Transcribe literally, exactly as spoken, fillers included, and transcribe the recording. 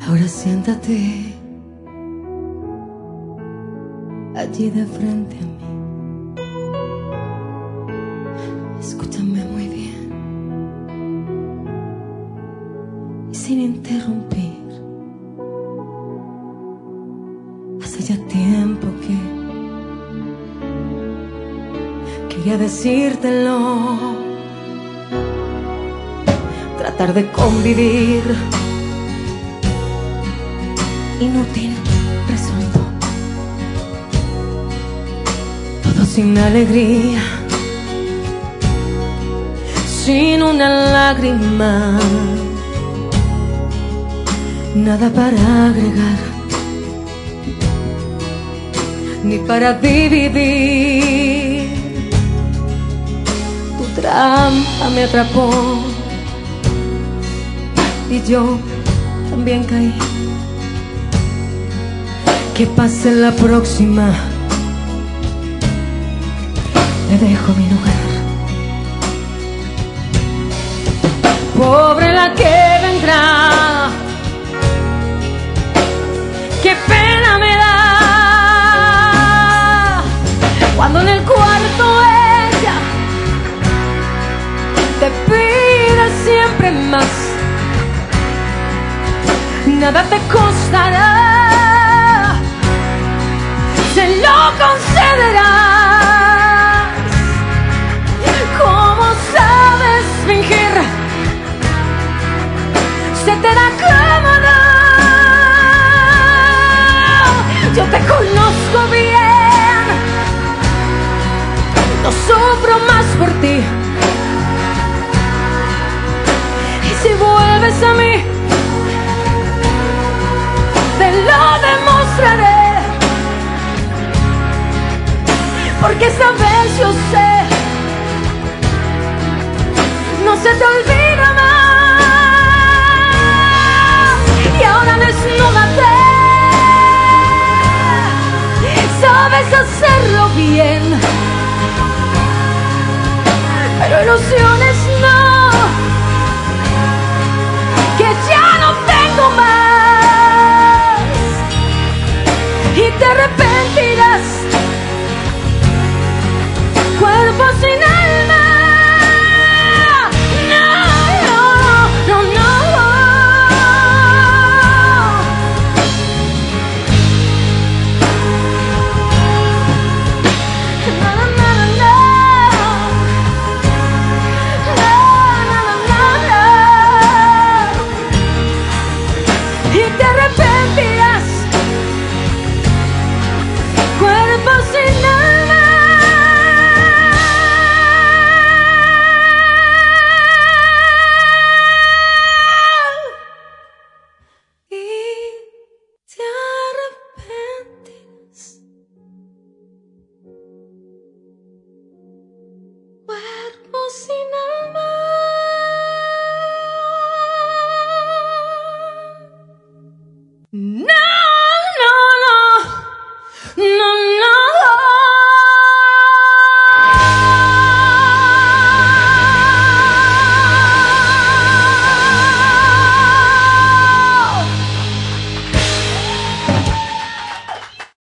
Ahora siéntate allí de frente a mí. Escúchame muy bien y sin interrumpir. Hace ya tiempo que quería decírtelo, tratar de convivir. Inútil resultó, todo sin alegría, sin una lágrima, nada para agregar, ni para dividir. Tu trampa me atrapó y yo también caí. Que pase la próxima, te dejo mi lugar. Pobre la que vendrá, qué pena me da cuando en el cuarto ella te pide siempre más. Nada te costará, se lo concederás. ¿Cómo sabes fingir? Se te da cómodo. Yo te conozco bien, no sufro más por ti.